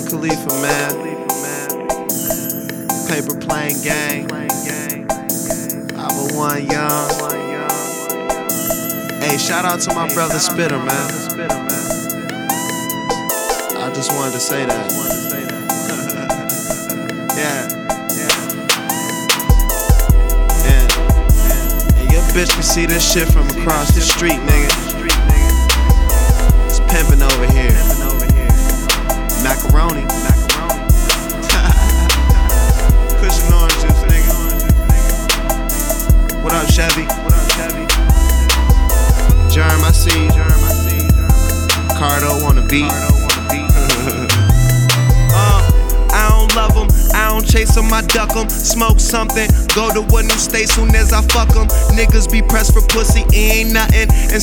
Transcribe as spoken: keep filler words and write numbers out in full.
Khalifa, man. Paper Plane Gang. five oh one Young. Hey, shout out to my brother Spitter, man. I just wanted to say that. Yeah. And, and your bitch can see this shit from across the street, nigga. It's pimpin' over here. Macaroni. Cushion oranges, nigga. What up, Chevy? What up, Chevy? Germ, I see. Germ, I see. Cardo on the beat. uh, I don't love them, I don't chase them, I duck them. Smoke something, go to a new state soon as I fuck them. Niggas be pressed for pussy, it ain't nothing. And